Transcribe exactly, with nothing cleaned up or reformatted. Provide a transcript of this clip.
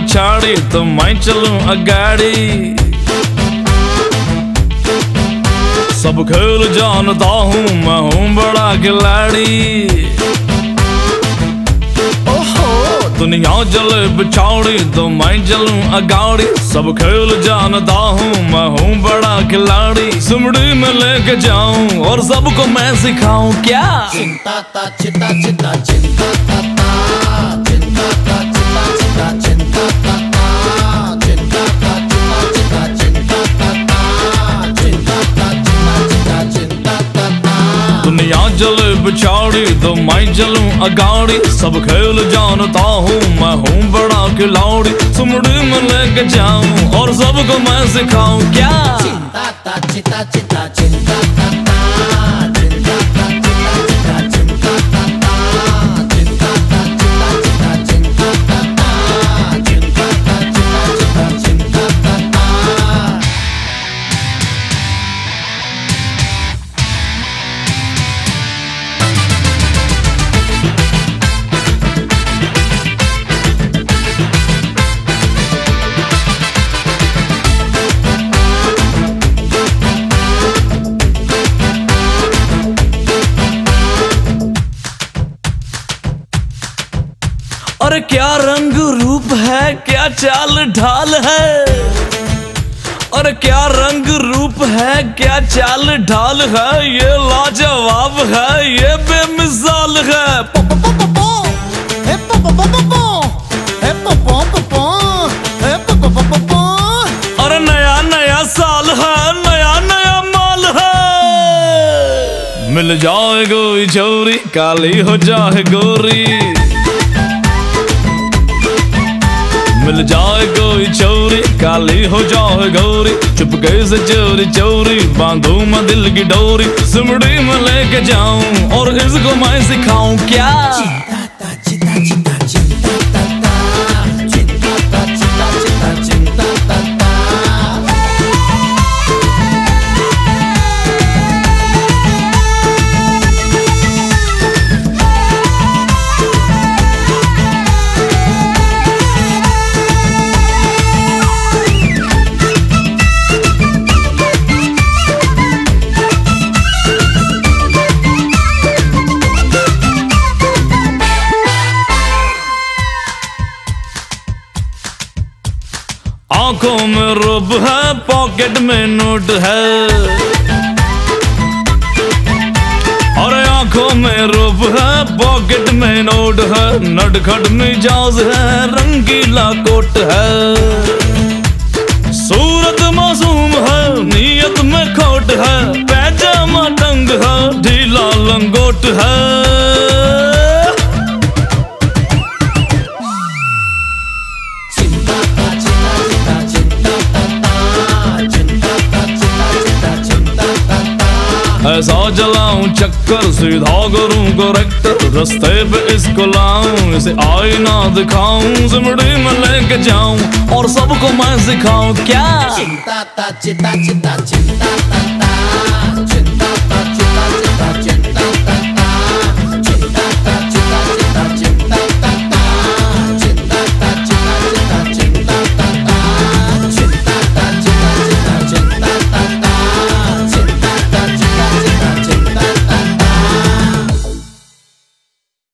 पछाड़ी तो मैं चलूं अगाड़ी। सब खेल जानता हूँ मैं हूँ बड़ा खिलाड़ी। दुनिया चले पिछाड़ी तो मैं चलूं अगाड़ी। सब खेल जानता हूँ मैं हूँ बड़ा खिलाड़ी। सुमड़ी में लेके जाऊं और सबको मैं सिखाऊं क्या। चिंता ता चिता चिता चिंता ता ता चिंता ता चिता चिता चिंता ता ता चिंता ता चिता चिता चिंता ता ता चिंता ता चिता चिता चिंता ता ता। दुनिया चले पिछाड़ी तो मैं चलूं अगाड़ी। सब खेल जानता हूँ मैं हूँ बड़ा खिलाड़ी। सुमड़ी में लेके जाऊं और सबको मैं सिखाऊं क्या। चिंता ता चिता चिता चिंता ता ता चिंता ता चिता चिता चिंता ता ता चिंता ता चिता चिता चिंता ता ता चिंता ता चिता चिता चिंता ता ता। अरे क्या रंग रूप है क्या चाल ढाल है। अरे क्या रंग रूप है क्या चाल ढाल है। ये लाजवाब है ये बेमिसाल है। अरे नया नया साल है नया नया माल है। मिल जाए कोई छोरी काली हो जाए गोरी। मिल जाए कोई चोरी काली हो जाए गौरी। चुपके से चोरी चोरी बांधू मैं दिल की डोरी। सुमड़ी में लेके जाऊं और इसको मैं सिखाऊं क्या। चिंता ता चिता चिता चिंता ता ता चिंता ता चिता चिता चिंता ता ता। आंखों में रूप है पॉकेट में नोट है। अरे आंखों में रूप है पॉकेट में नोट है। नटखट मिजाज है रंगीला कोट है। सूरत मासूम है नीयत में खोट है। पैजामा टंग है ढीला लंगोट है। ऐसा चलाऊं चक्कर सीधा करूं करेक्टर। रास्ते पे इसको लाऊं इसे आईना दिखाऊं। सिमड़ी में लेके जाऊं और सबको मैं सिखाऊं क्या। चिंता ता चिता चिता चिंता ता ता